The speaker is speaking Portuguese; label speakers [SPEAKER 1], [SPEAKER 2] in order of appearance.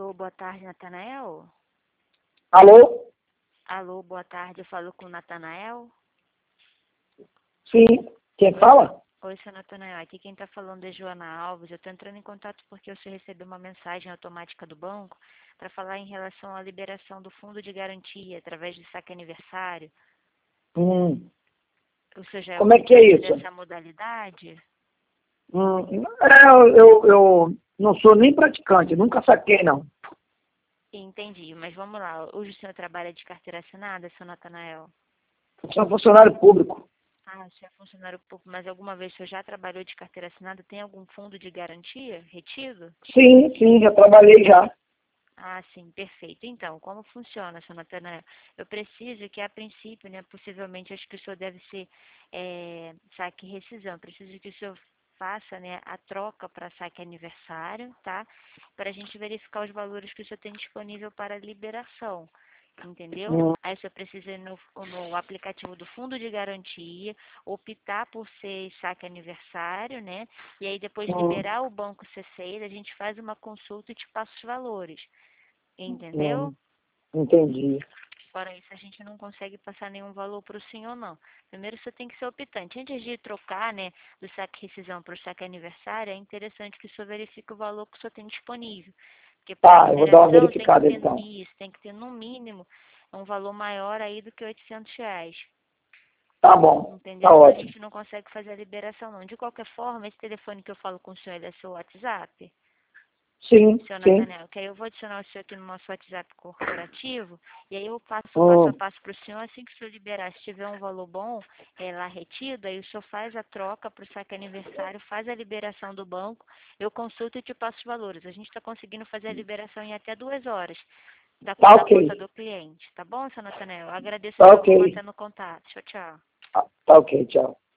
[SPEAKER 1] Alô, boa tarde, Natanael?
[SPEAKER 2] Alô?
[SPEAKER 1] Alô, boa tarde, eu falo com o Natanael?
[SPEAKER 2] Sim. Quem fala?
[SPEAKER 1] Oi, seu Natanael, aqui quem está falando é Joana Alves. Eu estou entrando em contato porque eu recebi uma mensagem automática do banco para falar em relação à liberação do fundo de garantia através de saque aniversário.
[SPEAKER 2] Hum.
[SPEAKER 1] O senhor já é
[SPEAKER 2] Como é que é
[SPEAKER 1] ocupante
[SPEAKER 2] isso?
[SPEAKER 1] dessa modalidade?
[SPEAKER 2] Eu não sou nem praticante, nunca saquei, não.
[SPEAKER 1] Entendi, mas vamos lá. Hoje o senhor trabalha de carteira assinada, seu Natanael?
[SPEAKER 2] Sou funcionário público.
[SPEAKER 1] Ah, o senhor é funcionário público, mas alguma vez o senhor já trabalhou de carteira assinada? Tem algum fundo de garantia retido?
[SPEAKER 2] Sim, já trabalhei já.
[SPEAKER 1] Ah, sim, perfeito. Então, como funciona, seu Natanael? Eu preciso que, a princípio, né, possivelmente, acho que o senhor deve ser saque e rescisão. Preciso que o senhor faça, né, a troca para saque aniversário, tá? Para a gente verificar os valores que o senhor tem disponível para liberação. Entendeu?
[SPEAKER 2] Hum,
[SPEAKER 1] Aí o senhor precisa ir no aplicativo do fundo de garantia, optar por ser saque aniversário, né? E aí depois
[SPEAKER 2] hum,
[SPEAKER 1] liberar o banco C6, a gente faz uma consulta e te passa os valores. Entendeu?
[SPEAKER 2] hum, entendi.
[SPEAKER 1] Fora isso, a gente não consegue passar nenhum valor para o senhor, não. Primeiro, você tem que ser optante. Antes de trocar, né, do saque rescisão para o saque aniversário, é interessante que o senhor verifique o valor que o senhor tem disponível. Porque para
[SPEAKER 2] Tá, eu vou dar uma
[SPEAKER 1] liberação tem que
[SPEAKER 2] verificada
[SPEAKER 1] ter
[SPEAKER 2] então.
[SPEAKER 1] isso, tem que ter no mínimo um valor maior aí do que R$ 800.
[SPEAKER 2] Tá bom, tá
[SPEAKER 1] Entendeu? Senão a
[SPEAKER 2] ótimo.
[SPEAKER 1] gente não consegue fazer a liberação, não. De qualquer forma, esse telefone que eu falo com o senhor, ele é seu WhatsApp?
[SPEAKER 2] Sim,
[SPEAKER 1] Seu
[SPEAKER 2] sim.
[SPEAKER 1] Nathaniel, que aí eu vou adicionar o senhor aqui no nosso WhatsApp corporativo e aí eu passo passo a
[SPEAKER 2] Hum,
[SPEAKER 1] passo para o senhor. Assim que o senhor liberar, se tiver um valor bom lá retido, aí o senhor faz a troca para o saque aniversário, faz a liberação do banco, eu consulto e te passo os valores. A gente está conseguindo fazer a liberação em até 2 horas
[SPEAKER 2] tá
[SPEAKER 1] da
[SPEAKER 2] ok.
[SPEAKER 1] conta do cliente. Tá bom, seu Nathaniel? Eu agradeço
[SPEAKER 2] Tá
[SPEAKER 1] então
[SPEAKER 2] ok.
[SPEAKER 1] por manter no contato. Tchau, tchau.
[SPEAKER 2] Tá ok, tchau.